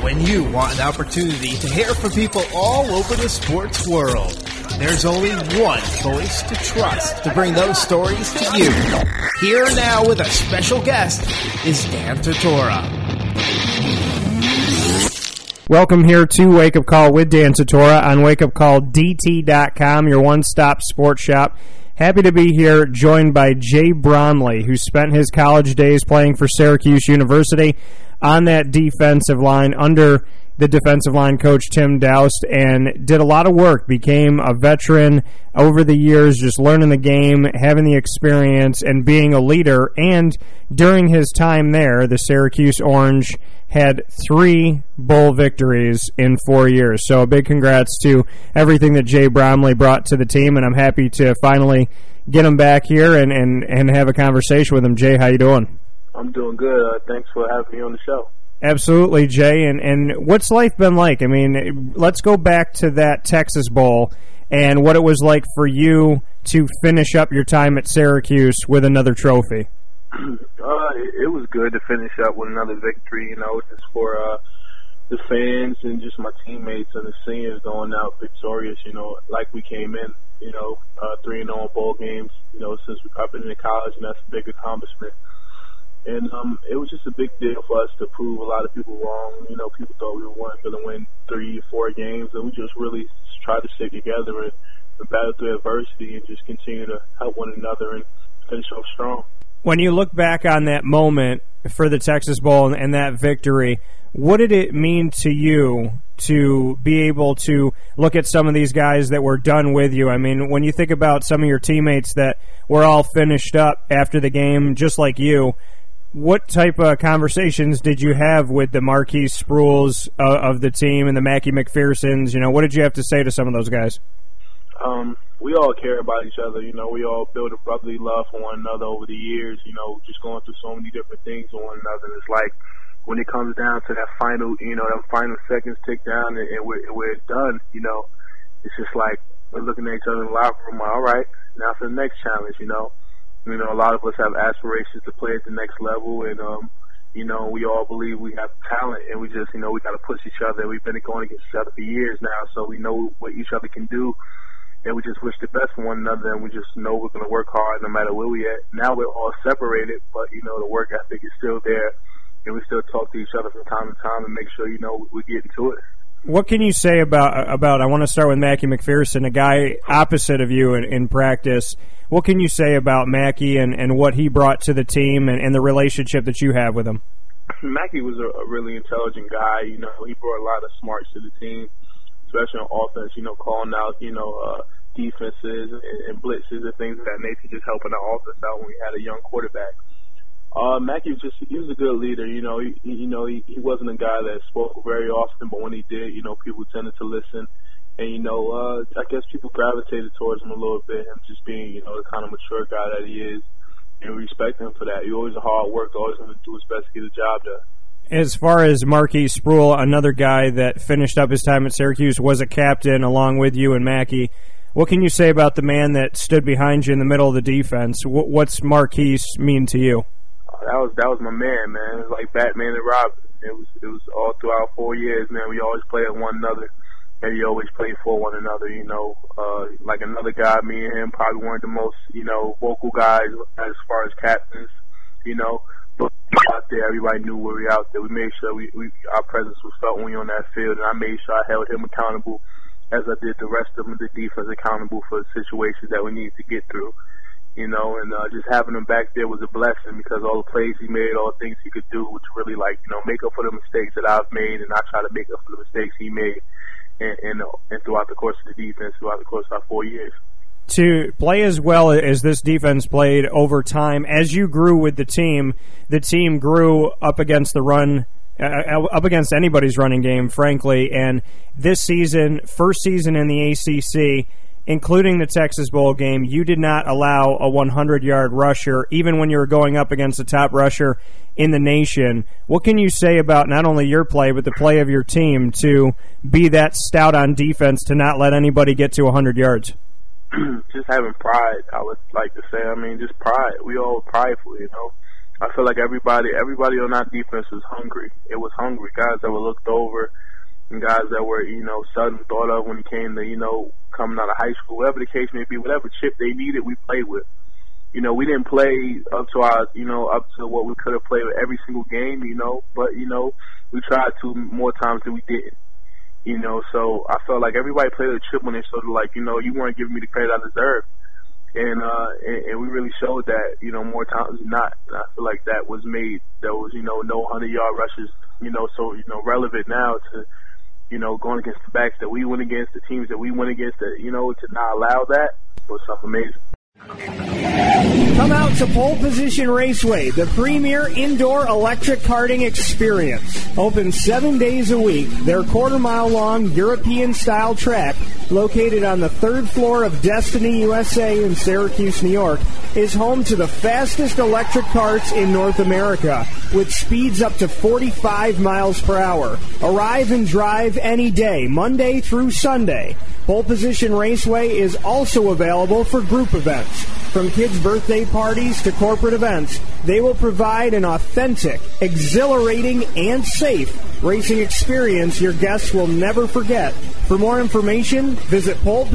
When you want an opportunity to hear from people all over the sports world, there's only one voice to trust to bring those stories to you. Here now with a special guest is Dan Tortora. Welcome here to Wake Up Call with Dan Tortora on wakeupcalldt.com, your one-stop sports shop. Happy to be here, joined by Jay Bromley, who spent his college days playing for Syracuse University on that defensive line under the defensive line coach Tim Daoust, and did a lot of work, became a veteran over the years, just learning the game, having the experience, and being a leader. And during his time there, the Syracuse Orange had 3 bowl victories in 4 years. So a big congrats to everything that Jay Bromley brought to the team, and I'm happy to finally get him back here and have a conversation with him. Jay, how you doing? I'm doing good. Thanks for having me on the show. Absolutely, Jay. And what's life been like? I mean, let's go back to that Texas Bowl and what it was like for you to finish up your time at Syracuse with another trophy. It was good to finish up with another victory, just for the fans and just my teammates and the seniors going out victorious, like we came in, 3-0 bowl games, since I've been in college, and that's a big accomplishment. And it was just a big deal for us to prove a lot of people wrong. People thought we weren't going to win 3-4 games, and we just really tried to stick together and battle through adversity and just continue to help one another and finish off strong. When you look back on that moment for the Texas Bowl and that victory, what did it mean to you to be able to look at some of these guys that were done with you? I mean, when you think about some of your teammates that were all finished up after the game, just like you, what type of conversations did you have with the Marquise Spruills of the team and the Mackie McPhersons? What did you have to say to some of those guys? We all care about each other. We all build a brotherly love for one another over the years, just going through so many different things with one another. And it's like when it comes down to that final, them final seconds tick down and we're done, it's just like we're looking at each other in the locker room, all right, now for the next challenge, a lot of us have aspirations to play at the next level, and we all believe we have talent, and we just, we got to push each other. We've been going against each other for years now, so we know what each other can do, and we just wish the best for one another, and we just know we're going to work hard no matter where we at. Now we're all separated, but the work ethic is still there, and we still talk to each other from time to time and make sure we get into it. What can you say about I want to start with Mackie McPherson, a guy opposite of you in practice. What can you say about Mackie and what he brought to the team and the relationship that you have with him? Mackie was a really intelligent guy. He brought a lot of smarts to the team, especially on offense, calling out, defenses and blitzes and things of that nature, just helping our offense out when we had a young quarterback. Mackie he was a good leader. He wasn't a guy that spoke very often, but when he did, people tended to listen. And, I guess people gravitated towards him a little bit, him just being, the kind of mature guy that he is, and we respect him for that. He always a hard worker, always going to do his best to get the job done. As far as Marquise Spruill, another guy that finished up his time at Syracuse, was a captain along with you and Mackie. What can you say about the man that stood behind you in the middle of the defense? What's Marquise mean to you? That was my man. It was like Batman and Robin. It was all throughout 4 years, man. We always played with one another, and we always played for one another. Like another guy, me and him probably weren't the most vocal guys as far as captains, But out there, everybody knew we were out there. We made sure our presence was felt when we were on that field, and I made sure I held him accountable, as I did the rest of the defense accountable for the situations that we needed to get through. And just having him back there was a blessing, because all the plays he made, all the things he could do, was really make up for the mistakes that I've made, and I try to make up for the mistakes he made, and throughout the course of the defense, throughout the course of our 4 years. To play as well as this defense played over time, as you grew with the team grew up against the run, up against anybody's running game, frankly, and this season, first season in the ACC, including the Texas Bowl game, you did not allow a 100-yard rusher, even when you were going up against the top rusher in the nation. What can you say about not only your play, but the play of your team to be that stout on defense to not let anybody get to 100 yards? Just having pride, I would like to say. Just pride. We all prideful, I feel like everybody on that defense was hungry. It was hungry. Guys that were looked over and guys that were, sudden thought of when it came to, coming out of high school, whatever the case may be, whatever chip they needed, we played with. We didn't play up to our, up to what we could have played with every single game, but, we tried to more times than we didn't. So I felt like everybody played a chip when they sort of like, you weren't giving me the credit I deserved. And we really showed that, more times than not. And I feel like that was made. There was, no 100-yard rushes, so, relevant now to, going against the backs that we went against, the teams that we went against, that, to not allow that was something amazing. Come out to Pole Position Raceway, the premier indoor electric karting experience. Open 7 days a week, their quarter-mile-long European-style track, located on the 3rd floor of Destiny USA in Syracuse, New York, is home to the fastest electric karts in North America, with speeds up to 45 miles per hour. Arrive and drive any day, Monday through Sunday. Pole Position Raceway is also available for group events. From kids' birthday parties to corporate events, they will provide an authentic, exhilarating, and safe racing experience your guests will never forget. For more information, visit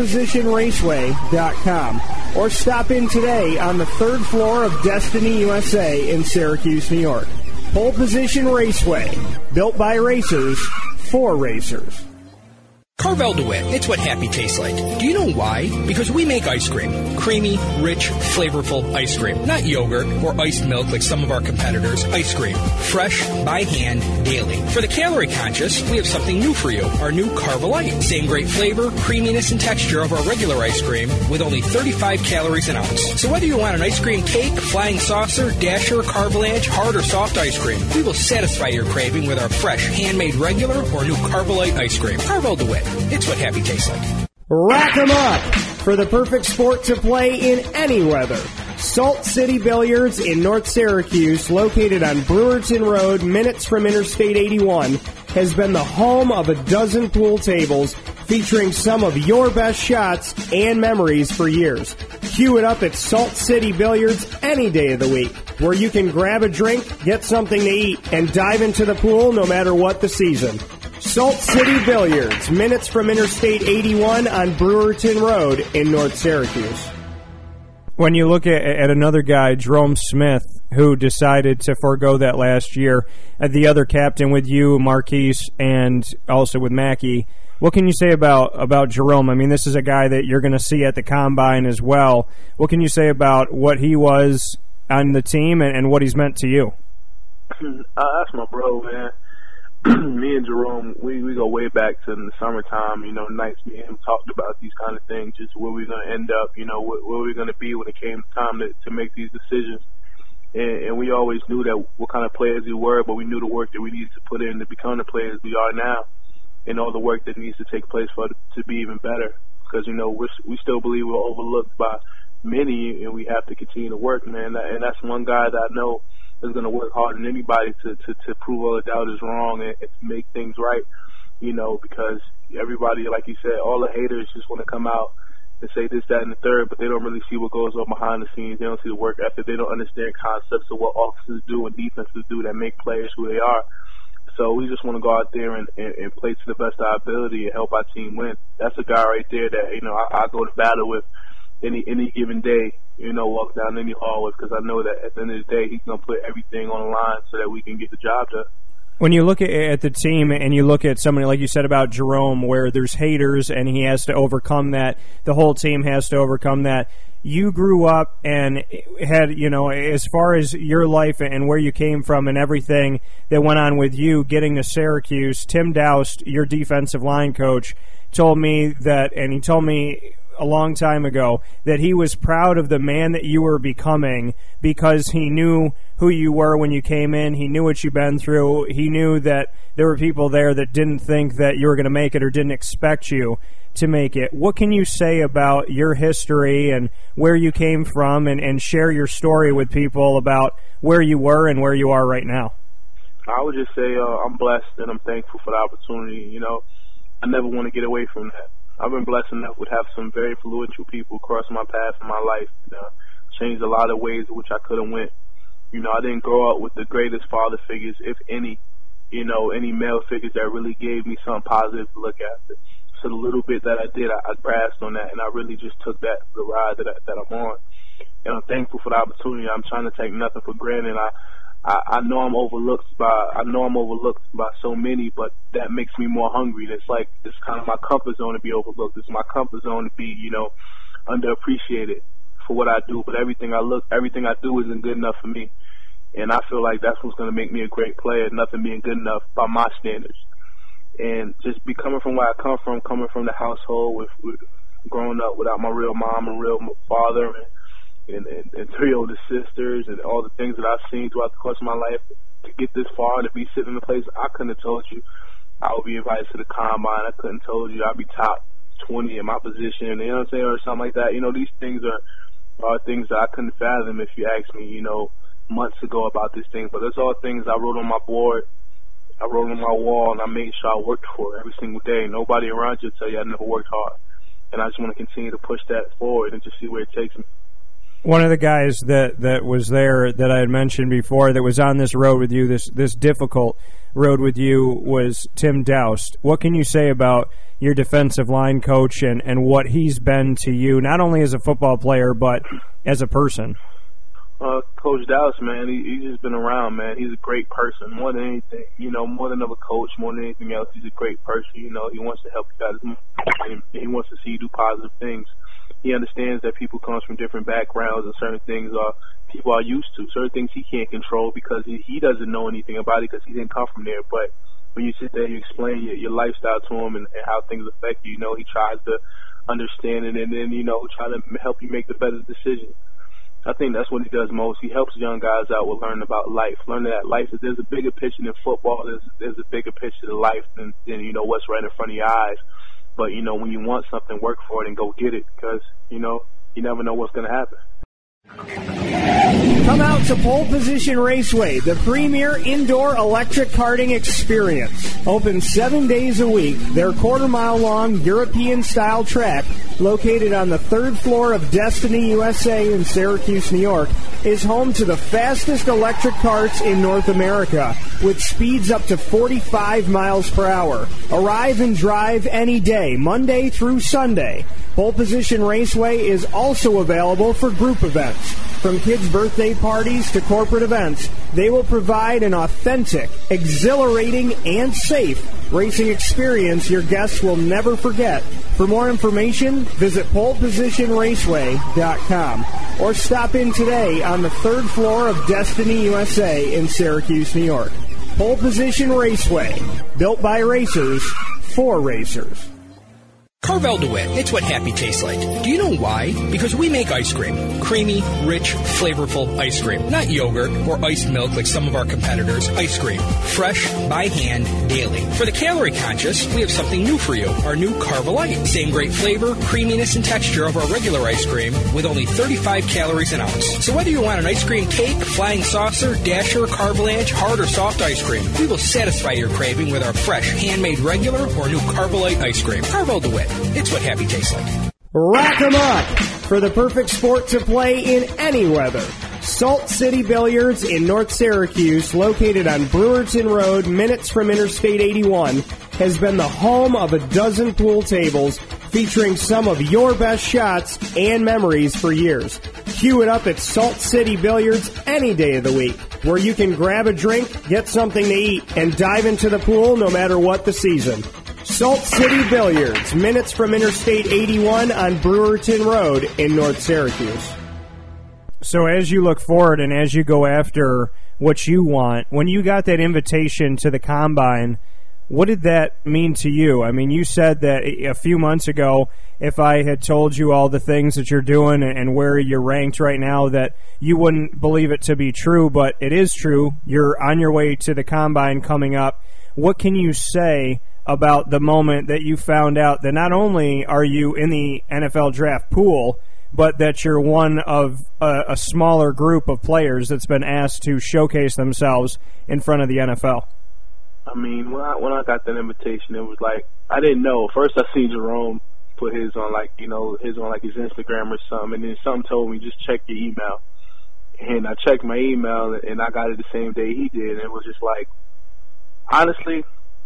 polepositionraceway.com or stop in today on the 3rd floor of Destiny USA in Syracuse, New York. Pole Position Raceway, built by racers for racers. Carvel DeWitt, it's what happy tastes like. Do you know why? Because we make ice cream. Creamy, rich, flavorful ice cream. Not yogurt or iced milk like some of our competitors. Ice cream. Fresh, by hand, daily. For the calorie conscious, we have something new for you. Our new Carvelite. Same great flavor, creaminess, and texture of our regular ice cream with only 35 calories an ounce. So whether you want an ice cream cake, flying saucer, dasher, Carvelange, hard or soft ice cream, we will satisfy your craving with our fresh, handmade regular or new Carvelite ice cream. Carvel DeWitt. It's what happy tastes like. Rack 'em up for the perfect sport to play in any weather. Salt City Billiards in North Syracuse, located on Brewerton Road, minutes from Interstate 81, has been the home of a dozen pool tables featuring some of your best shots and memories for years. Cue it up at Salt City Billiards any day of the week, where you can grab a drink, get something to eat, and dive into the pool no matter what the season. Salt City Billiards, minutes from Interstate 81 on Brewerton Road in North Syracuse. When you look at another guy, Jerome Smith, who decided to forego that last year, the other captain with you, Marquise, and also with Mackey, what can you say about Jerome? I mean, this is a guy that you're going to see at the Combine as well. What can you say about what he was on the team and what he's meant to you? That's my bro, man. Me and Jerome, we go way back to the summertime, nights me and him talked about these kind of things, just where we're going to end up, where we're going to be when it came time to make these decisions. And we always knew that what kind of players we were, but we knew the work that we needed to put in to become the players we are now, and all the work that needs to take place for it to be even better. Because, we still believe we're overlooked by many, and we have to continue to work, man. And that's one guy that I know is going to work harder than anybody to prove all the doubters wrong and to make things right, because everybody, like you said, all the haters just want to come out and say this, that, and the third, but they don't really see what goes on behind the scenes. They don't see the work ethic. They don't understand concepts of what offenses do and defenses do that make players who they are. So we just want to go out there and play to the best of our ability and help our team win. That's a guy right there that, I go to battle with any given day, walk down any hall with, because I know that at the end of the day, he's going to put everything on the line so that we can get the job done. When you look at the team and you look at somebody like you said about Jerome, where there's haters and he has to overcome that, the whole team has to overcome that. You grew up and had, as far as your life and where you came from and everything that went on with you getting to Syracuse, Tim Doust, your defensive line coach, told me that, and he told me a long time ago, that he was proud of the man that you were becoming because he knew who you were when you came in. He knew what you've been through. He knew that there were people there that didn't think that you were going to make it or didn't expect you to make it. What can you say about your history and where you came from and share your story with people about where you were and where you are right now? I would just say I'm blessed and I'm thankful for the opportunity. I never want to get away from that. I've been blessed enough to have some very influential people cross my path in my life. Changed a lot of ways in which I could have went. You know, I didn't grow up with the greatest father figures, if any, you know, any male figures that really gave me something positive to look after. So the little bit that I did, I grasped on that, and I really just took that the ride that I'm on. And I'm thankful for the opportunity. I'm trying to take nothing for granted. I know I'm overlooked by so many, but that makes me more hungry. It's like it's kind of my comfort zone to be overlooked. It's my comfort zone to be, you know, underappreciated for what I do. But everything I do isn't good enough for me. And I feel like that's what's going to make me a great player, nothing being good enough by my standards. And just be coming from where I come from the household with growing up without my real mom and real father and three older sisters and all the things that I've seen throughout the course of my life, to get this far and to be sitting in a place I couldn't have told you I would be invited to the combine. I couldn't have told you I'd be top 20 in my position, you know what I'm saying, or something like that. You know, these things are things that I couldn't fathom if you asked me, you know, months ago about these things. But there's all things I wrote on my board, I wrote on my wall, and I made sure I worked for it every single day. Nobody around you will tell you I never worked hard. And I just want to continue to push that forward and just see where it takes me. One of the guys that was there that I had mentioned before that was on this road with you, this difficult road with you, was Tim Doust. What can you say about your defensive line coach and what he's been to you, not only as a football player but as a person? Coach Doust, man, he's just been around, man. He's a great person, more than anything. You know, more than a coach, more than anything else, he's a great person. You know, he wants to help you guys. He wants to see you do positive things. He understands that people come from different backgrounds and certain things people are used to. Certain things he can't control because he doesn't know anything about it because he didn't come from there. But when you sit there, you explain your lifestyle to him and how things affect you. You know, he tries to understand it and then, you know, try to help you make the better decision. I think that's what he does most. He helps young guys out with learning about life, learning that life is there's a bigger picture than football. There's a bigger picture to life than you know what's right in front of your eyes. But you know when you want something, work for it and go get it because you know you never know what's going to happen. Come out to Pole Position Raceway, the premier indoor electric karting experience. Open 7 days a week, their quarter-mile-long European-style track, located on the third floor of Destiny USA in Syracuse, New York, is home to the fastest electric karts in North America, with speeds up to 45 miles per hour. Arrive and drive any day, Monday through Sunday. Pole Position Raceway is also available for group events. From kids' birthday parties to corporate events, they will provide an authentic, exhilarating, and safe racing experience your guests will never forget. For more information, visit polepositionraceway.com or stop in today on the third floor of Destiny USA in Syracuse, New York. Pole Position Raceway, built by racers for racers. Carvel DeWitt, it's what happy tastes like. Do you know why? Because we make ice cream. Creamy, rich, flavorful ice cream. Not yogurt or iced milk like some of our competitors. Ice cream. Fresh, by hand, daily. For the calorie conscious, we have something new for you. Our new Carvelite. Same great flavor, creaminess, and texture of our regular ice cream with only 35 calories an ounce. So whether you want an ice cream cake, flying saucer, dasher, carvalanche, hard or soft ice cream, we will satisfy your craving with our fresh, handmade regular or new Carvelite ice cream. Carvel DeWitt. It's what happy tastes like. Rack 'em up for the perfect sport to play in any weather. Salt City Billiards in North Syracuse, located on Brewerton Road, minutes from Interstate 81, has been the home of a dozen pool tables featuring some of your best shots and memories for years. Cue it up at Salt City Billiards any day of the week, where you can grab a drink, get something to eat, and dive into the pool no matter what the season. Salt City Billiards, minutes from Interstate 81 on Brewerton Road in North Syracuse. So as you look forward and as you go after what you want, when you got that invitation to the Combine, what did that mean to you? I mean, you said that a few months ago, if I had told you all the things that you're doing and where you're ranked right now, that you wouldn't believe it to be true, but it is true. You're on your way to the Combine coming up. What can you say about the moment that you found out that not only are you in the NFL draft pool, but that you're one of a smaller group of players that's been asked to showcase themselves in front of the NFL? I mean, when I got that invitation, it was like, I didn't know. First I seen Jerome put his on his Instagram or something, and then something told me, just check your email. And I checked my email, and I got it the same day he did. And it was just like, honestly,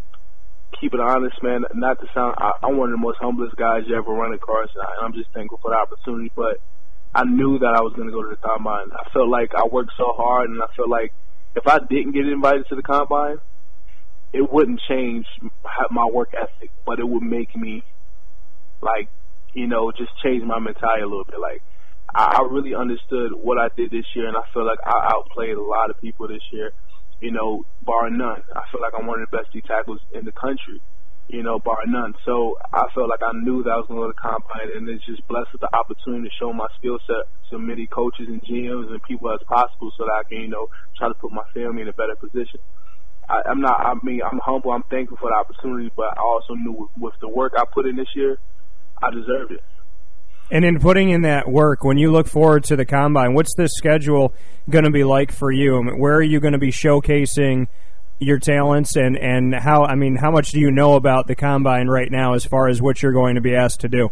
keep it honest, man. Not to sound, I'm one of the most humblest guys you ever run across, and I'm just thankful for the opportunity. But I knew that I was going to go to the Combine. I felt like I worked so hard, and I felt like if I didn't get invited to the Combine, it wouldn't change my work ethic, but it would make me, like, you know, just change my mentality a little bit. Like, I really understood what I did this year, and I feel like I outplayed a lot of people this year, you know, bar none. I feel like I'm one of the best D tackles in the country, you know, bar none. So I felt like I knew that I was going to go to the Combine, and it's just blessed with the opportunity to show my skill set to many coaches and GMs and people as possible so that I can, you know, try to put my family in a better position. I'm humble, I'm thankful for the opportunity, but I also knew with the work I put in this year, I deserved it. And in putting in that work, when you look forward to the Combine, what's this schedule going to be like for you? I mean, where are you going to be showcasing your talents, and how much do you know about the Combine right now as far as what you're going to be asked to do?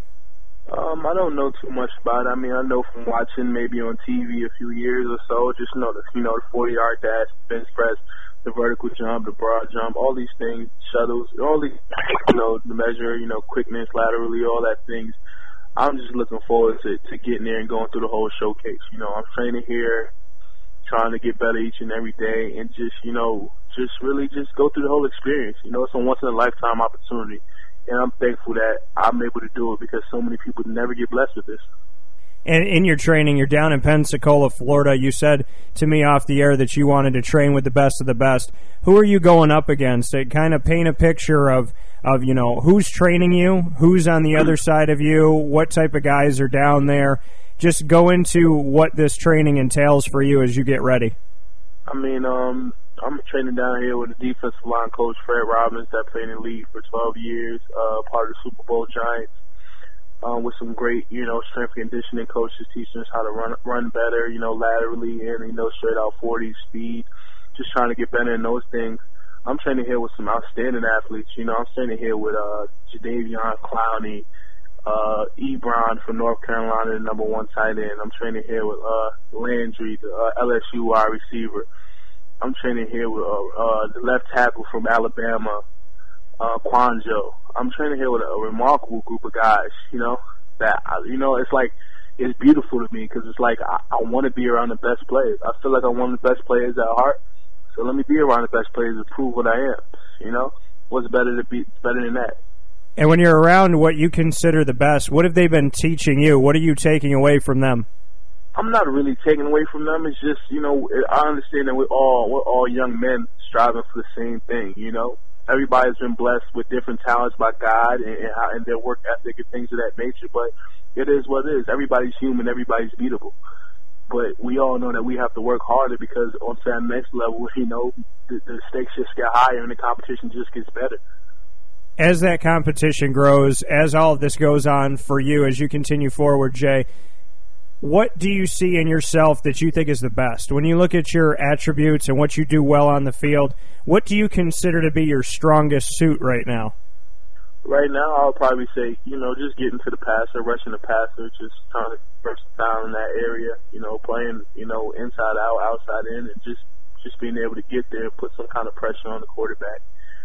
I don't know too much about it. I mean, I know from watching maybe on TV a few years or so, just know that, you know, the 40-yard dash, bench press, the vertical jump, the broad jump, all these things, shuttles, all these, you know, the measure, you know, quickness laterally, all that things. I'm just looking forward to getting there and going through the whole showcase. You know, I'm training here, trying to get better each and every day, and just, you know, just really just go through the whole experience. You know, it's a once-in-a-lifetime opportunity, and I'm thankful that I'm able to do it because so many people never get blessed with this. And in your training, you're down in Pensacola, Florida. You said to me off the air that you wanted to train with the best of the best. Who are you going up against? To kind of paint a picture of you know, who's training you, who's on the other side of you, what type of guys are down there. Just go into what this training entails for you as you get ready. I mean, I'm training down here with the defensive line coach, Fred Robbins, that played in the league for 12 years, part of the Super Bowl Giants. With some great, you know, strength and conditioning coaches teaching us how to run better, you know, laterally and, you know, straight out 40 speed, just trying to get better in those things. I'm training here with some outstanding athletes. You know, I'm training here with Jadeveon Clowney, Ebron from North Carolina, the #1 tight end. I'm training here with Landry, the LSU wide receiver. I'm training here with the left tackle from Alabama, Quanjo. I'm training here with a remarkable group of guys, you know, that, you know, it's like, it's beautiful to me because it's like I want to be around the best players. I feel like I'm one of the best players at heart, so let me be around the best players to prove what I am, you know? What's better than that? And when you're around what you consider the best, what have they been teaching you? What are you taking away from them? I'm not really taking away from them. It's just, you know, I understand that we're all young men striving for the same thing, you know? Everybody's been blessed with different talents by God and their work ethic and things of that nature, but it is what it is. Everybody's human. Everybody's beatable. But we all know that we have to work harder because on that next level, you know, the stakes just get higher and the competition just gets better. As that competition grows, as all of this goes on for you, as you continue forward, Jay, what do you see in yourself that you think is the best? When you look at your attributes and what you do well on the field, what do you consider to be your strongest suit right now? Right now, I'll probably say, you know, just getting to the passer, rushing the passer, just trying to versatile in that area, you know, playing, you know, inside out, outside in, and just being able to get there and put some kind of pressure on the quarterback.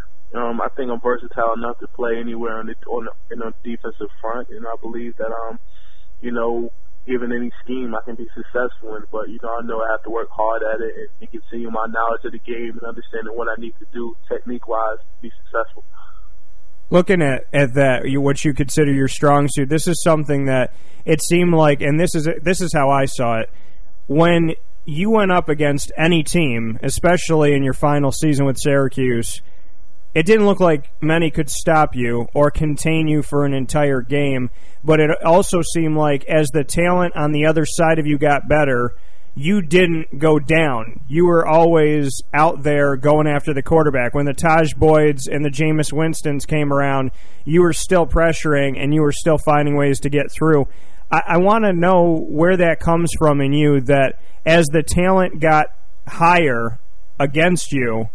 I think I'm versatile enough to play anywhere in the defensive front, and I believe that, you know, given any scheme, I can be successful in. But, you know, I know I have to work hard at it and continue my knowledge of the game and understanding what I need to do technique-wise to be successful. Looking at that, what you consider your strong suit, this is something that it seemed like, and this is how I saw it, when you went up against any team, especially in your final season with Syracuse, it didn't look like many could stop you or contain you for an entire game, but it also seemed like as the talent on the other side of you got better, you didn't go down. You were always out there going after the quarterback. When the Taj Boyds and the Jameis Winstons came around, you were still pressuring and you were still finding ways to get through. I want to know where that comes from in you, that as the talent got higher against you,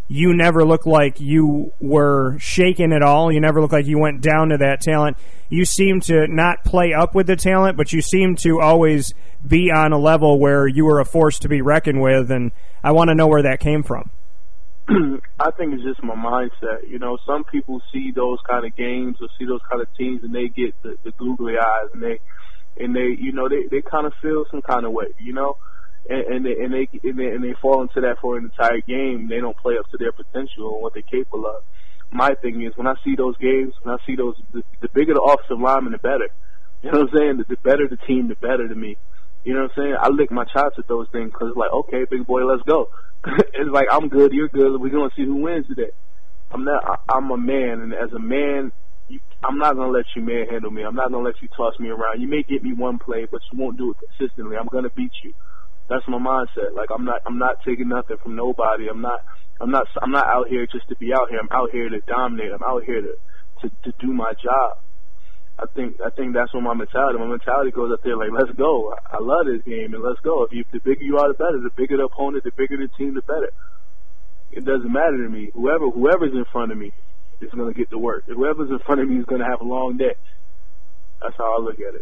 you never looked like you were shaken at all. You never looked like you went down to that talent. You seem to not play up with the talent, but you seem to always be on a level where you were a force to be reckoned with, and I want to know where that came from. I think it's just my mindset. You know, some people see those kind of games or see those kind of teams and they get the googly eyes and they you know, they kind of feel some kind of way, you know, and they fall into that for an entire game. They don't play up to their potential and what they're capable of. My thing is, when I see those games, when I see those, the bigger the offensive lineman, the better. You know what I'm saying? The better the team, the better to me. You know what I'm saying? I lick my chops at those things because it's like, okay, big boy, let's go. It's like, I'm good, you're good, we're going to see who wins today. I'm a man, and as a man, I'm not going to let you manhandle me. I'm not going to let you toss me around. You may get me one play, but you won't do it consistently. I'm going to beat you. That's my mindset. Like, I'm not taking nothing from nobody. I'm not out here just to be out here. I'm out here to dominate. I'm out here to do my job. I think that's what my mentality goes up there, like, let's go. I love this game, and let's go. The bigger you are, the better. The bigger the opponent, the bigger the team, the better. It doesn't matter to me. Whoever's in front of me is going to get to work. Whoever's in front of me is going to have a long day. That's how I look at it.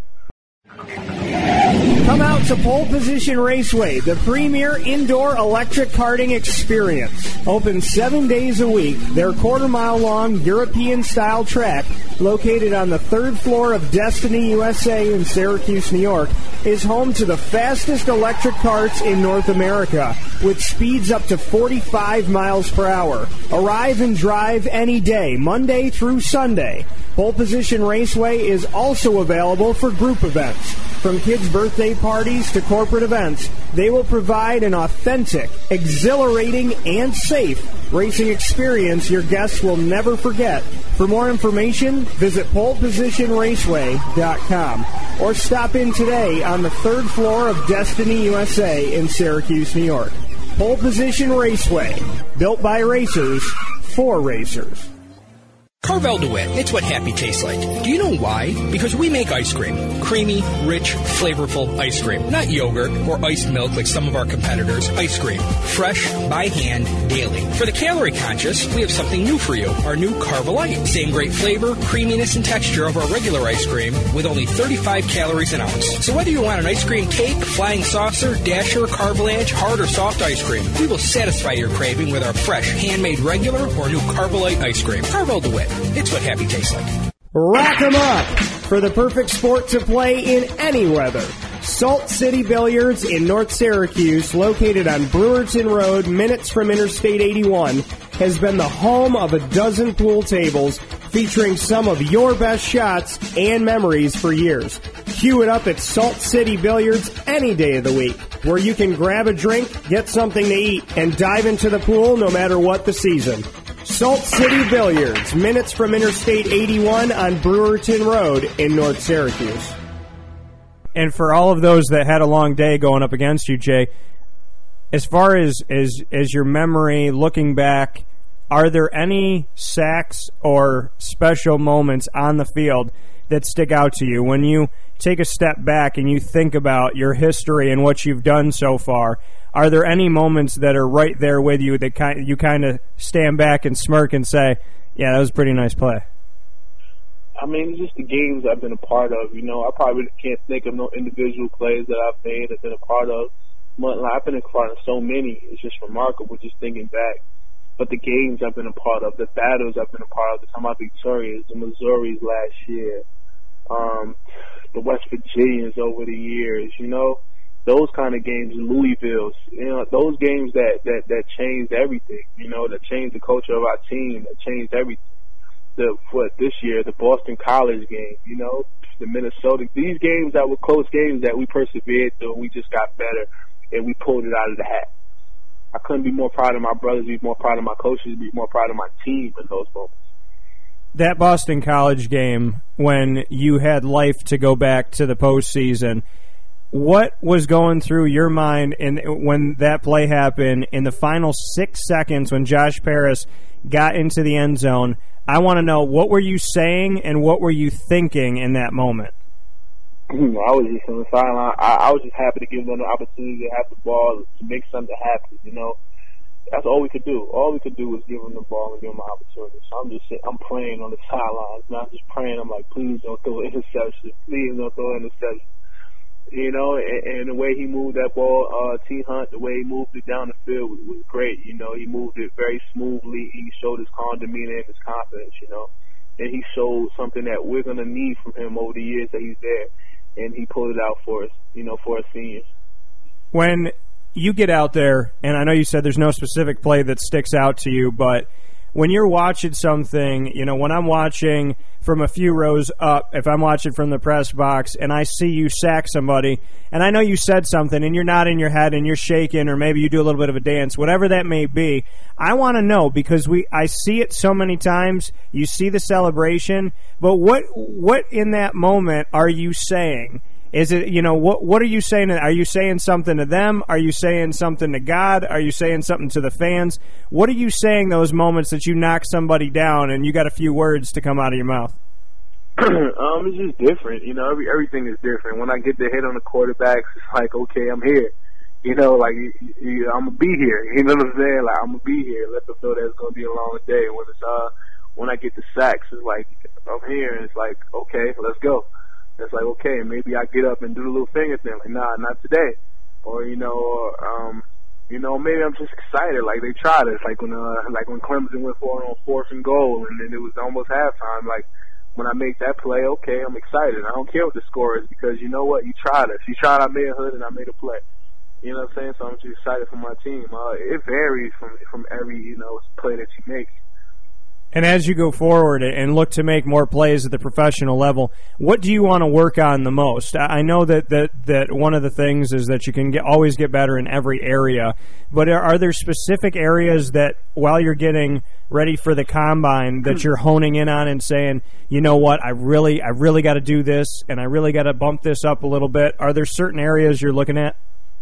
Come out to Pole Position Raceway, the premier indoor electric karting experience. Open 7 days a week, their quarter-mile-long European-style track, located on the 3rd floor of Destiny USA in Syracuse, New York, is home to the fastest electric karts in North America, with speeds up to 45 miles per hour. Arrive and drive any day, Monday through Sunday. Pole Position Raceway is also available for group events. From kids' birthday parties to corporate events, they will provide an authentic, exhilarating, and safe racing experience your guests will never forget. For more information, visit polepositionraceway.com or stop in today on the 3rd floor of Destiny USA in Syracuse, New York. Pole Position Raceway, built by racers, for racers. Carvel DeWitt, it's what happy tastes like. Do you know why? Because we make ice cream. Creamy, rich, flavorful ice cream. Not yogurt or iced milk like some of our competitors. Ice cream. Fresh, by hand, daily. For the calorie conscious, we have something new for you. Our new Carvelite. Same great flavor, creaminess, and texture of our regular ice cream with only 35 calories an ounce. So whether you want an ice cream cake, flying saucer, dasher, Carvelanche, hard or soft ice cream, we will satisfy your craving with our fresh, handmade regular or new Carvelite ice cream. Carvel DeWitt. It's what happy tastes like. Rack 'em up for the perfect sport to play in any weather. Salt City Billiards in North Syracuse, located on Brewerton Road, minutes from Interstate 81, has been the home of a dozen pool tables featuring some of your best shots and memories for years. Cue it up at Salt City Billiards any day of the week, where you can grab a drink, get something to eat, and dive into the pool no matter what the season. Salt City Billiards, minutes from Interstate 81 on Brewerton Road in North Syracuse. And for all of those that had a long day going up against you, Jay, as far as your memory, looking back, are there any sacks or special moments on the field that stick out to you when you take a step back and you think about your history and what you've done so far? Are there any moments that are right there with you that you kind of stand back and smirk and say, yeah, that was a pretty nice play? I mean, it's just the games I've been a part of. You know, I probably can't think of no individual plays that I've made and been a part of. I've been a part of so many. It's just remarkable just thinking back. But the games I've been a part of, the battles I've been a part of, the time I've been victorious, the Missouris last year, the West Virginians over the years, you know, those kind of games, Louisville's, you know, those games that changed everything, you know, that changed the culture of our team, that changed everything. This year, the Boston College game, you know, the Minnesota, these games that were close games that we persevered through, and we just got better, and we pulled it out of the hat. I couldn't be more proud of my brothers, be more proud of my coaches, be more proud of my team in those moments. That Boston College game, when you had life to go back to the postseason, what was going through your mind when that play happened in the final 6 seconds when Josh Paris got into the end zone? I want to know, what were you saying and what were you thinking in that moment? I was just on the sideline. I was just happy to give them the opportunity to have the ball, to make something happen, you know. That's all we could do. All we could do was give him the ball and give him an opportunity. So I'm praying on the sidelines, not just praying. I'm like, please don't throw an interception. Please don't throw an interception. You know, and the way he moved that ball, T. Hunt, the way he moved it down the field was great. You know, he moved it very smoothly. He showed his calm demeanor and his confidence, you know. And he showed something that we're going to need from him over the years that he's there. And he pulled it out for us, you know, for us seniors. When you get out there, and I know you said there's no specific play that sticks out to you, but when you're watching something, you know, when I'm watching from a few rows up, if I'm watching from the press box and I see you sack somebody, and I know you said something and you're nodding your head and you're shaking, or maybe you do a little bit of a dance, whatever that may be, I want to know, because I see it so many times. You see the celebration, but what in that moment are you saying? Is it, you know, what are you saying? Are you saying something to them? Are you saying something to God? Are you saying something to the fans? What are you saying those moments that you knock somebody down and you got a few words to come out of your mouth? It's just different. You know, everything is different. When I get the hit on the quarterbacks, it's like, okay, I'm here. You know, like, I'm going to be here. You know what I'm saying? Like, I'm going to be here. Let them know that it's going to be a long day. When I get the sacks, it's like, I'm here. And it's like, okay, let's go. It's like, okay, maybe I get up and do the little finger thing. Like, nah, not today. Or, you know, maybe I'm just excited. Like, they tried it. It's like when Clemson went for it on 4th and goal, and then it was almost halftime. Like, when I make that play, okay, I'm excited. I don't care what the score is, because you know what? You tried it. You tried, I made a hood, and I made a play. You know what I'm saying? So I'm just excited for my team. It varies from every, you know, play that you make. And as you go forward and look to make more plays at the professional level, what do you want to work on the most? I know that one of the things is that you can always get better in every area, but are there specific areas that while you're getting ready for the combine that you're honing in on and saying, you know what, I really got to do this, and I really got to bump this up a little bit? Are there certain areas you're looking at?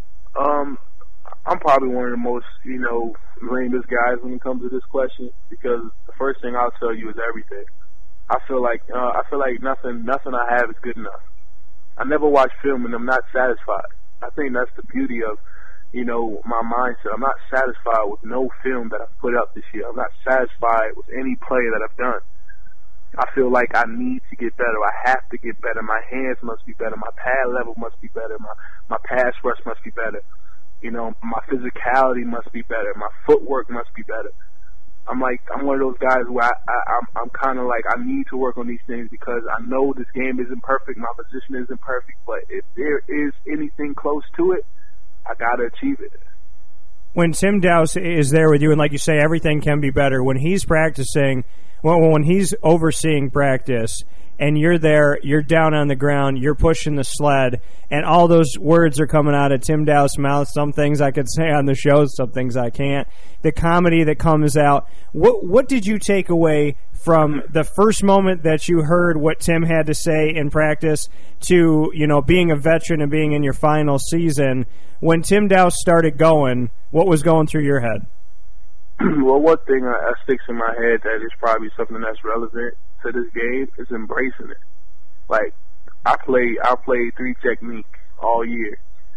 I'm probably one of the most, you know, lamest guys when it comes to this question, because the first thing I'll tell you is everything. I feel like nothing I have is good enough. I never watch film and I'm not satisfied. I think that's the beauty of, you know, my mindset. I'm not satisfied with no film that I've put up this year. I'm not satisfied with any play that I've done. I feel like I need to get better. I have to get better. My hands must be better. My pad level must be better. My pass rush must be better. You know, my physicality must be better. My footwork must be better. I'm one of those guys where I'm kind of like, I need to work on these things, because I know this game isn't perfect. My position isn't perfect. But if there is anything close to it, I got to achieve it. When Tim Dowse is there with you, and like you say, everything can be better, when he's practicing, when he's overseeing practice, and you're there, you're down on the ground, you're pushing the sled, and all those words are coming out of Tim Dowse's mouth. Some things I could say on the show, some things I can't. The comedy that comes out. What did you take away from the first moment that you heard what Tim had to say in practice to, you know, being a veteran and being in your final season? When Tim Dowse started going, what was going through your head? Well, one thing that sticks in my head that is probably something that's relevant to this game is embracing it. Like, I played 3 technique all year.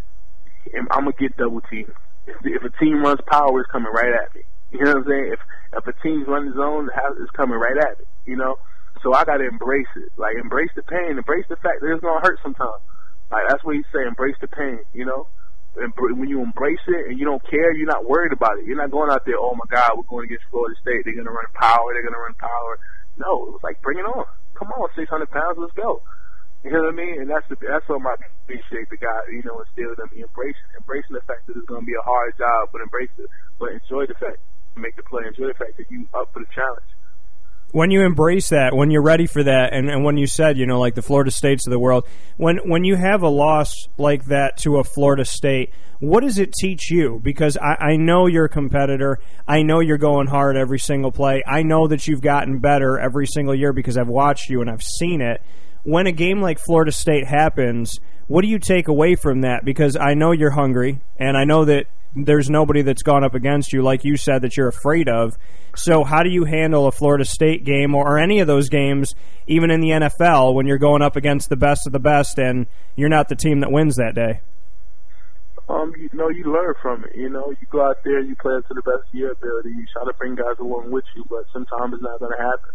And I'm gonna get double teamed. If a team runs power, it's coming right at me. You know what I'm saying? If a team's running zone, it's coming right at me. You know, so I gotta embrace it. Like, embrace the pain, embrace the fact that it's gonna hurt sometimes. Like, that's what he's saying. Embrace the pain. You know. And when you embrace it and you don't care, you're not worried about it. You're not going out there, oh my God, we're going against Florida State. They're going to run power. No, it was like, bring it on. Come on, 600 pounds, let's go. You know what I mean? And that's what I appreciate the guy, you know, instilled in me. Embracing the fact that it's going to be a hard job, but embrace it. But enjoy the fact, make the play. Enjoy the fact that you up for the challenge. When you embrace that, when you're ready for that, and when you said, you know, like the Florida States of the world, when you have a loss like that to a Florida State, what does it teach you? Because I know you're a competitor. I know you're going hard every single play. I know that you've gotten better every single year because I've watched you and I've seen it. When a game like Florida State happens, what do you take away from that? Because I know you're hungry, and I know that there's nobody that's gone up against you, like you said, that you're afraid of. So how do you handle a Florida State game or any of those games, even in the NFL, when you're going up against the best of the best and you're not the team that wins that day? You learn from it. You go out there, you play it to the best of your ability. You try to bring guys along with you, but sometimes it's not going to happen.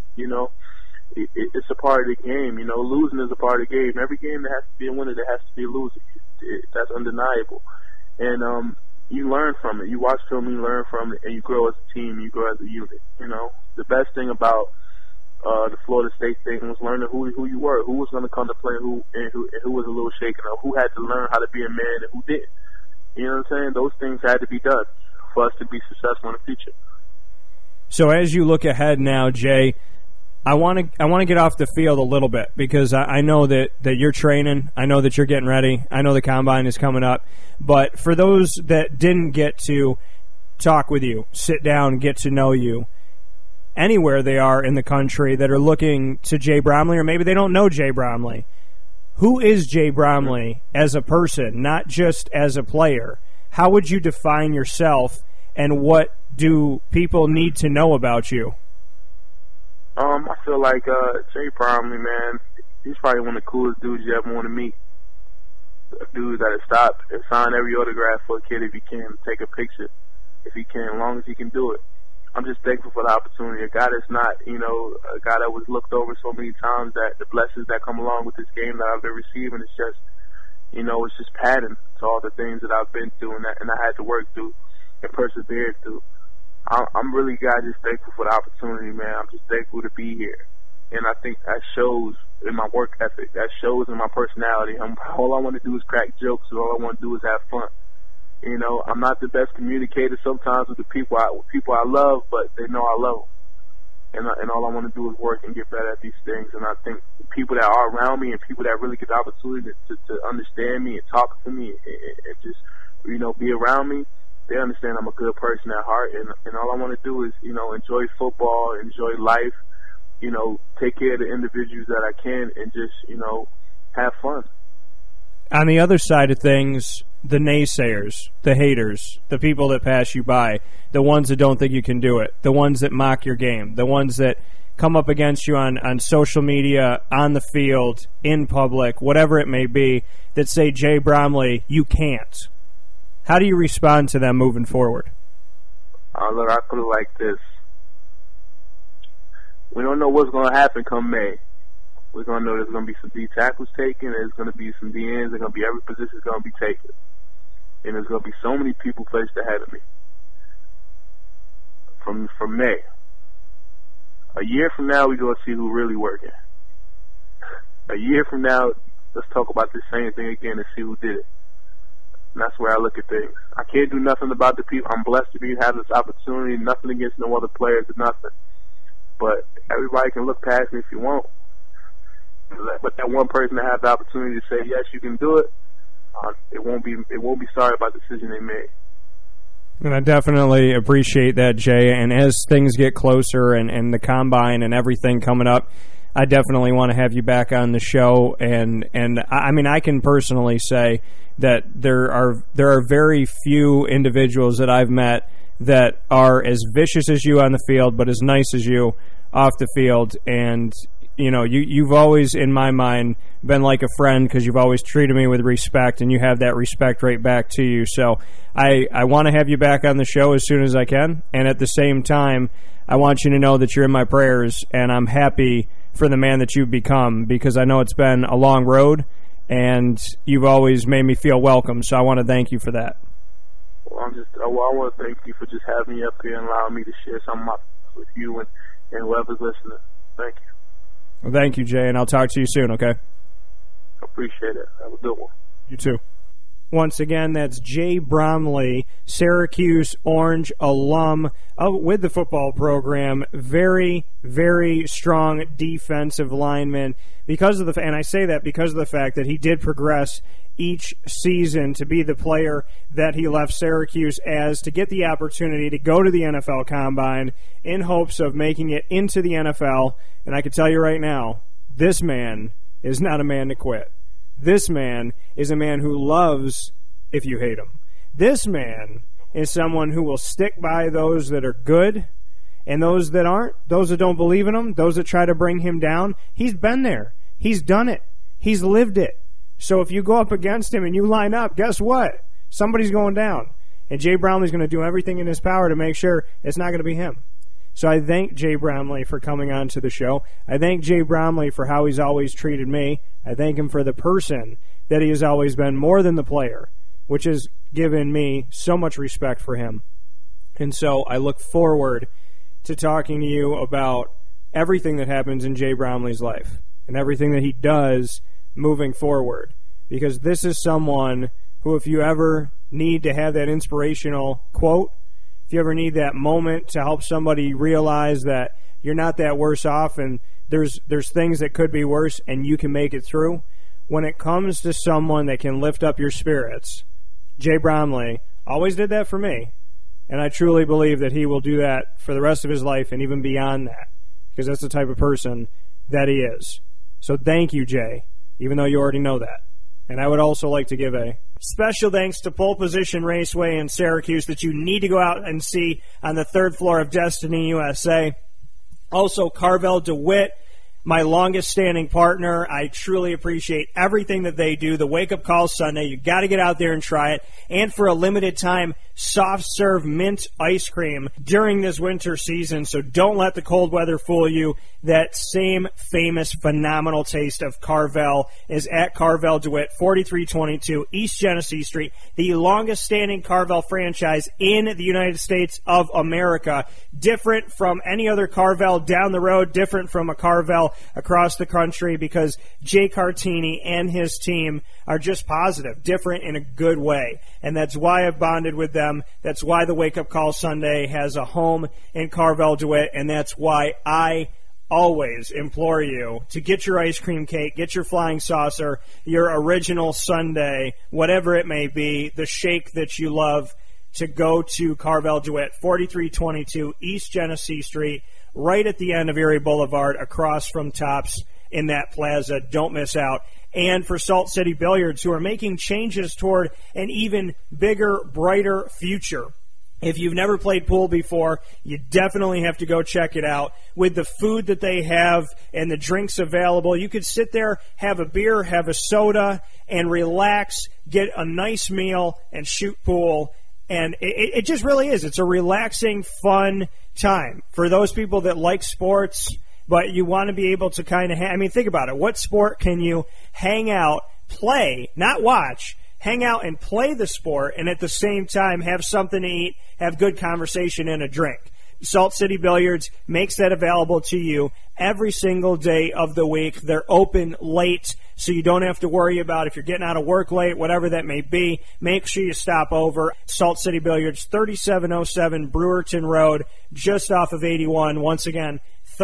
It's a part of the game. Losing is a part of the game. Every game there has to be a winner, there has to be a loser. That's undeniable. And you learn from it. You watch film, you learn from it, and you grow as a team. You grow as a unit. The best thing about the Florida State thing was learning who you were, who was going to come to play, who was a little shaken up, who had to learn how to be a man and who didn't. You know what I'm saying? Those things had to be done for us to be successful in the future. So as you look ahead now, Jay, I want to get off the field a little bit because I know that you're training. I know that you're getting ready. I know the Combine is coming up. But for those that didn't get to talk with you, sit down, get to know you, anywhere they are in the country that are looking to Jay Bromley, or maybe they don't know Jay Bromley, who is Jay Bromley as a person, not just as a player? How would you define yourself, and what do people need to know about you? I feel like Jay Bromley, man, he's probably one of the coolest dudes you ever want to meet. A dude that'll stop and sign every autograph for a kid if he can, take a picture if he can, as long as he can do it. I'm just thankful for the opportunity. A guy that's not, a guy that was looked over so many times, that the blessings that come along with this game that I've been receiving, it's just, it's just padding to all the things that I've been through and I had to work through and persevere through. I'm really, guys, just thankful for the opportunity, man. I'm just thankful to be here. And I think that shows in my work ethic. That shows in my personality. All I want to do is crack jokes, and all I want to do is have fun. I'm not the best communicator sometimes with the people I love, but they know I love them. And all I want to do is work and get better at these things. And I think the people that are around me and people that really get the opportunity to understand me and talk to me and just, be around me, they understand I'm a good person at heart. And all I want to do is, enjoy football, enjoy life, take care of the individuals that I can, and just, have fun. On the other side of things, the naysayers, the haters, the people that pass you by, the ones that don't think you can do it, the ones that mock your game, the ones that come up against you on social media, on the field, in public, whatever it may be, that say, Jay Bromley, you can't. How do you respond to them moving forward? Look, I put it like this. We don't know what's going to happen come May. We're going to know there's going to be some D tackles taken, there's going to be some D ends, there's going to be every position is going to be taken. And there's going to be so many people placed ahead of me. From May. A year from now, we're going to see who's really working. A year from now, let's talk about the same thing again and see who did it. And that's where I look at things. I can't do nothing about the people. I'm blessed to have this opportunity, nothing against no other players or nothing. But everybody can look past me if you want. But that one person that has the opportunity to say, yes, you can do it, it won't be sorry about the decision they made. And I definitely appreciate that, Jay. And as things get closer and the Combine and everything coming up, I definitely want to have you back on the show. And I mean, I can personally say that there are very few individuals that I've met that are as vicious as you on the field, but as nice as you off the field. And you've always, in my mind, been like a friend because you've always treated me with respect, and you have that respect right back to you. So I want to have you back on the show as soon as I can. And at the same time, I want you to know that you're in my prayers, and I'm happy for the man that you've become because I know it's been a long road, and you've always made me feel welcome. So I want to thank you for that. Well, I want to thank you for just having me up here and allowing me to share some of my thoughts with you and whoever's listening. Thank you. Well, thank you, Jay, and I'll talk to you soon, okay? Appreciate it. Have a good one. You too. Once again, that's Jay Bromley, Syracuse Orange alum with the football program. Very, very strong defensive lineman. And I say that because of the fact that he did progress each season to be the player that he left Syracuse as, to get the opportunity to go to the NFL Combine in hopes of making it into the NFL. And I can tell you right now, this man is not a man to quit. This man is a man who loves if you hate him. This man is someone who will stick by those that are good and those that aren't, those that don't believe in him, those that try to bring him down. He's been there. He's done it. He's lived it. So if you go up against him and you line up, guess what? somebody's going down. And Jay Bromley's going to do everything in his power to make sure it's not going to be him. So I thank Jay Bromley for coming on to the show. I thank Jay Bromley for how he's always treated me. I thank him for the person that he has always been more than the player, which has given me so much respect for him. And so I look forward to talking to you about everything that happens in Jay Bromley's life and everything that he does moving forward. Because this is someone who, if you ever need to have that inspirational quote, if you ever need that moment to help somebody realize that you're not that worse off and there's things that could be worse and you can make it through, when it comes to someone that can lift up your spirits, Jay Bromley always did that for me. And I truly believe that he will do that for the rest of his life and even beyond that, because that's the type of person that he is. So thank you, Jay, even though you already know that. And I would also like to give a special thanks to Pole Position Raceway in Syracuse that you need to go out and see on the 3rd floor of Destiny USA. Also, Carvel DeWitt, my longest-standing partner. I truly appreciate everything that they do. The Wake Up Call Sunday, you got to get out there and try it. And for a limited time, soft serve mint ice cream during this winter season. So don't let the cold weather fool you. That same famous, phenomenal taste of Carvel is at Carvel DeWitt, 4322 East Genesee Street, the longest-standing Carvel franchise in the United States of America. Different from any other Carvel down the road, different from a Carvel across the country, because Jay Cartini and his team are just positive, different in a good way. And that's why I've bonded with them. That's why the Wake Up Call Sunday has a home in Carvel DeWitt, and that's why I always implore you to get your ice cream cake, get your flying saucer, your original sundae, whatever it may be, the shake that you love, to go to Carvel DeWitt, 4322 East Genesee Street, right at the end of Erie Boulevard, across from Tops in that plaza. Don't miss out. And for Salt City Billiards, who are making changes toward an even bigger, brighter future. If you've never played pool before, you definitely have to go check it out. With the food that they have and the drinks available, you could sit there, have a beer, have a soda, and relax, get a nice meal, and shoot pool. And it just really is. It's a relaxing, fun time. For those people that like sports, but you want to be able to kind of think about it. What sport can you hang out, play, not watch, hang out and play the sport, and at the same time have something to eat, have good conversation, and a drink? Salt City Billiards makes that available to you every single day of the week. They're open late, so you don't have to worry about if you're getting out of work late, whatever that may be. Make sure you stop over. Salt City Billiards, 3707 Brewerton Road, just off of 81. Once again,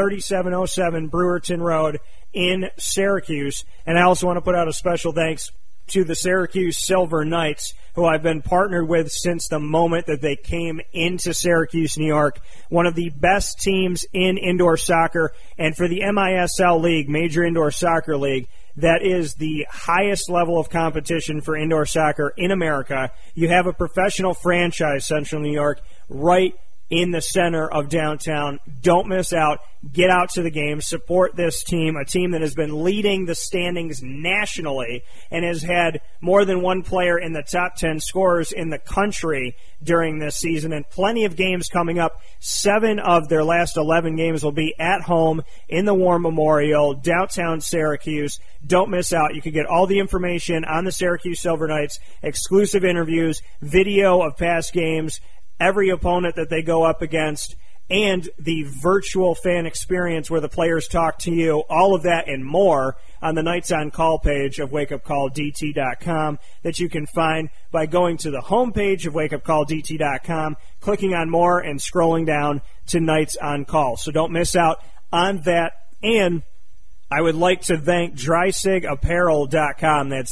3707 Brewerton Road in Syracuse. And I also want to put out a special thanks to the Syracuse Silver Knights, who I've been partnered with since the moment that they came into Syracuse, New York. One of the best teams in indoor soccer, and for the MISL League, Major Indoor Soccer League, that is the highest level of competition for indoor soccer in America. You have a professional franchise, Central New York, right in the center of downtown. Don't miss out. Get out to the game. Support this team, a team that has been leading the standings nationally and has had more than one player in the top 10 scorers in the country during this season, and plenty of games coming up. 7 of their last 11 games will be at home in the War Memorial, downtown Syracuse. Don't miss out. You can get all the information on the Syracuse Silver Knights, exclusive interviews, video of past games, every opponent that they go up against, and the virtual fan experience where the players talk to you. All of that and more on the Knights on Call page of wakeupcalldt.com that you can find by going to the homepage of wakeupcalldt.com, clicking on more, and scrolling down to Knights on Call. So don't miss out on that. And I would like to thank DreisigApparel.com. That's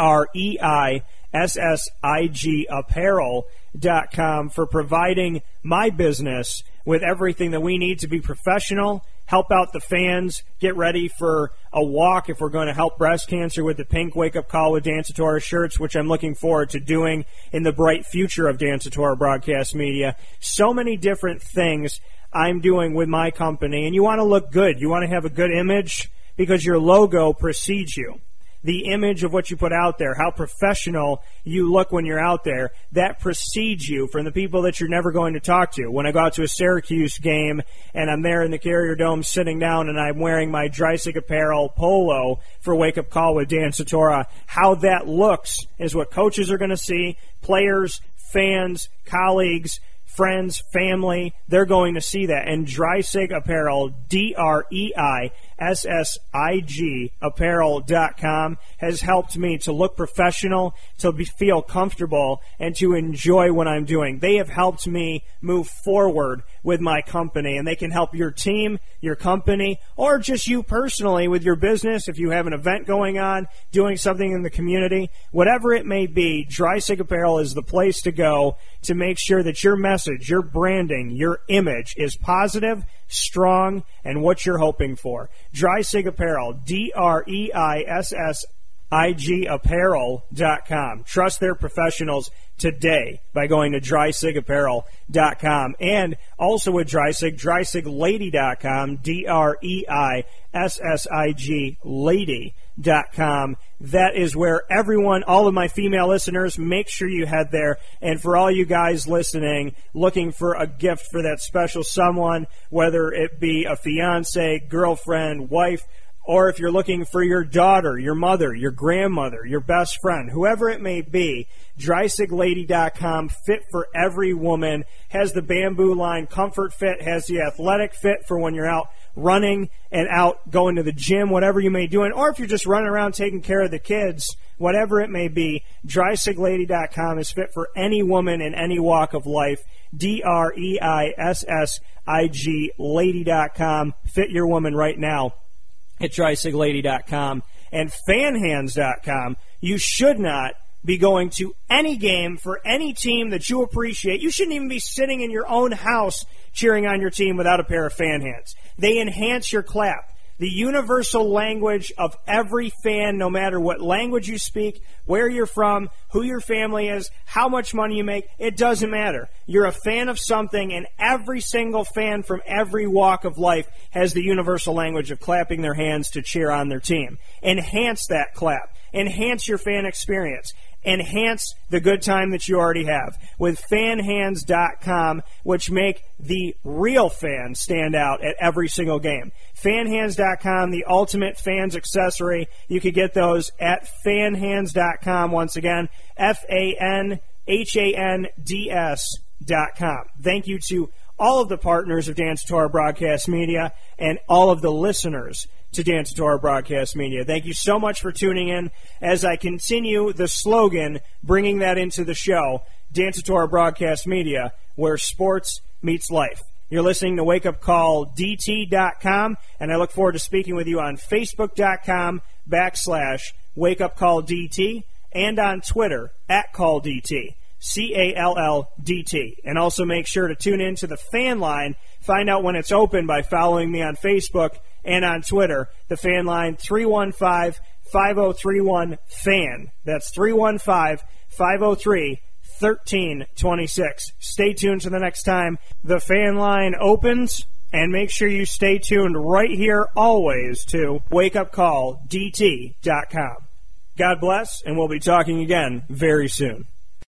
DREISSIG Apparel.com for providing my business with everything that we need to be professional, help out the fans, get ready for a walk if we're going to help breast cancer with the pink Wake Up Call with Dan Tortora shirts, which I'm looking forward to doing in the bright future of Dan Tortora Broadcast Media. So many different things I'm doing with my company, and you want to look good. You want to have a good image because your logo precedes you. the image of what you put out there, how professional you look when you're out there, that precedes you from the people that you're never going to talk to. When I go out to a Syracuse game and I'm there in the Carrier Dome sitting down and I'm wearing my Dreisig Apparel polo for Wake Up Call with Dan Satora, how that looks is what coaches are going to see, players, fans, colleagues, friends, family, they're going to see that. And Dreisig Apparel, DREISSIG apparel.com has helped me to look professional, to feel comfortable, and to enjoy what I'm doing. They have helped me move forward with my company, and they can help your team, your company, or just you personally with your business. If you have an event going on, doing something in the community, whatever it may be, Dreisig Apparel is the place to go to make sure that your message, your branding, your image is positive, strong, and what you're hoping for. Dreisig Apparel, DREISSIG apparel.com. Trust their professionals today by going to DreisigApparel.com. And also with Dreisig, DreisigLady.com, DREISSIG Lady.com. That is where everyone, all of my female listeners, make sure you head there. And for all you guys listening, looking for a gift for that special someone, whether it be a fiance, girlfriend, wife, or if you're looking for your daughter, your mother, your grandmother, your best friend, whoever it may be, DreisigLady.com, fit for every woman, has the bamboo line comfort fit, has the athletic fit for when you're out running and out going to the gym, whatever you may be doing, or if you're just running around taking care of the kids, whatever it may be, DreisigLady.com is fit for any woman in any walk of life. DREISSIG Lady.com. Fit your woman right now at DreisigLady.com. And FanHands.com. You should not be going to any game for any team that you appreciate. You shouldn't even be sitting in your own house cheering on your team without a pair of fan hands. They enhance your clap. The universal language of every fan, no matter what language you speak, where you're from, who your family is, how much money you make, it doesn't matter. You're a fan of something, and every single fan from every walk of life has the universal language of clapping their hands to cheer on their team. Enhance that clap. Enhance your fan experience. Enhance the good time that you already have with FanHands.com, which make the real fans stand out at every single game. FanHands.com, the ultimate fans accessory. You can get those at FanHands.com. Once again, FanHands.com. Thank you to all of the partners of Dan Satora Broadcast Media and all of the listeners to Dan Satora Broadcast Media. Thank you so much for tuning in as I continue the slogan, bringing that into the show, Dan Satora Broadcast Media, where sports meets life. You're listening to WakeUpCallDT.com, and I look forward to speaking with you on Facebook.com/WakeUpCallDT and on Twitter @CallDT. CALLDT. And also make sure to tune in to the fan line. Find out when it's open by following me on Facebook and on Twitter. The fan line, 315-5031-FAN. That's 315-503-1326. Stay tuned to the next time the fan line opens, and make sure you stay tuned right here always to WakeUpCallDT.com. God bless, and we'll be talking again very soon.